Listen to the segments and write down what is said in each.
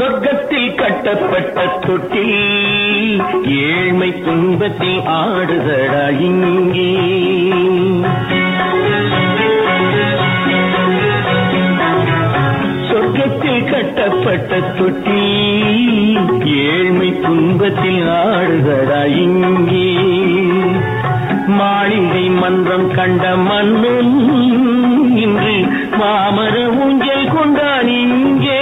சொர்க்கத்தில் கட்டப்பட்ட தொட்டில் ஏழ்மை துன்பத்தில் ஆடுதடா இங்கே. சொர்க்கத்தில் கட்டப்பட்ட தொட்டில் ஏழ்மை துன்பத்தில் ஆடுதடா இங்கே. மாளிகை மன்றம் கண்ட மன்னன் இன்று மாமர ஊஞ்சல் கொண்டான் இங்கே.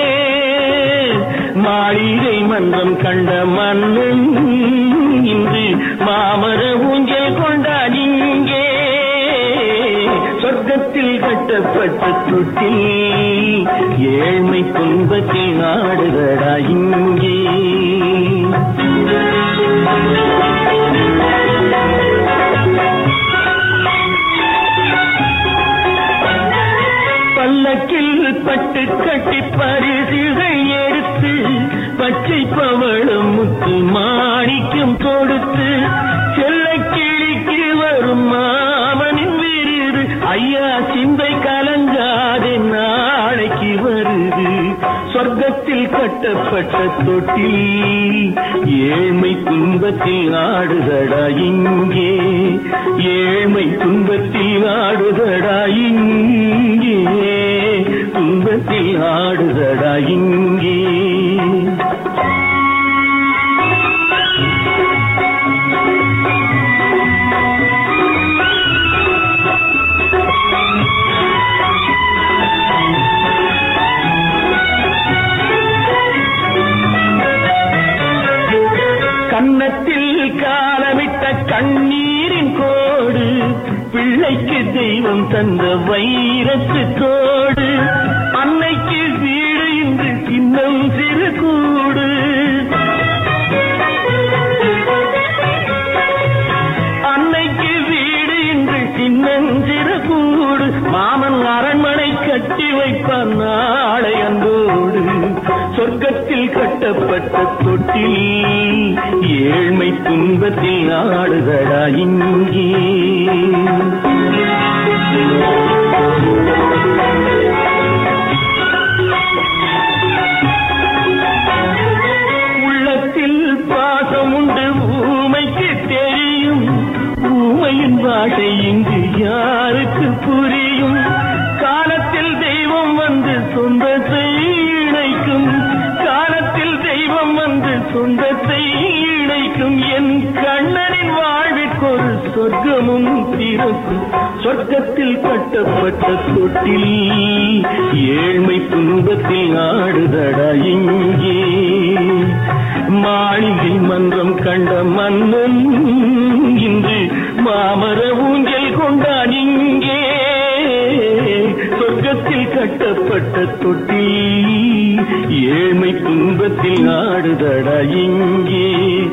மாளிகை மன்றம் கண்ட மன்னன் இன்று மாமர ஊஞ்சல் கொண்டான் இங்கே. சொர்க்கத்தில் கட்டப்பட்ட தொட்டில் ஏழ்மை துன்பத்தில் ஆடுதடா இங்கே. பல்லக்கில் பட்டு கட்டி பரிசுகள் எடுத்து பச்சை பவளம் முத்து மாணிக்கம் கொடுத்து செல்ல கிழிக்கு வரும் மாமனின் விருது ஐயா சிந்தை கலங்காதே நாளைக்கு வருது. சொர்க்கத்தில் கட்டப்பட்ட தொட்டில் ஏழ்மை துன்பத்தில் ஆடுதடா இங்கே. ஏழ்மை துன்பத்தில் ஆடுதடா இங்கே. துன்பத்தில் ஆடுதடா இங்கே. கன்னத்தில் காலமிட்ட கண்ணீரின் கோடு பிள்ளைக்கு தெய்வம் தந்த வைரத்து தோடு. அன்னைக்கு வீடு இன்று சின்னம் சிறு கூடு. அன்னைக்கு வீடு இன்று சின்னம் சிறு கூடு. மாமன் அரண்மனை கட்டி வைப்பான் நாளை அன்போடு. சொர்க்கத்தில் கட்டப்பட்ட தொட்டில் ஏழ்மை துன்பத்தில் ஆடுதடா இங்கே. உள்ளத்தில் பாசம் உண்டு ஊமைக்கு தெரியும். ஊமையின் பாஷை இங்கு யாருக்கு புரியும்? காலத்தில் தெய்வம் வந்து சொந்தத்தை இணைக்கும். காலத்தில் தெய்வம் வந்து சொந்தத்தை இணைக்கும். என் கண்ணனின் வாழ்விற்கொரு சொர்க்கமும் திறக்கும். சொர்க்கத்தில் கட்டப்பட்ட தொட்டில் ஏழ்மை துன்பத்தில் ஆடுதடா இங்கே. மாளிகை மன்றம் கண்ட மன்னன் இன்று மாமர ஊஞ்சல் கொண்டான் இங்கே. சொர்க்கத்தில் கட்டப்பட்ட தொட்டில் ஏழ்மை துன்பத்தில் ஆடுதடா இங்கே.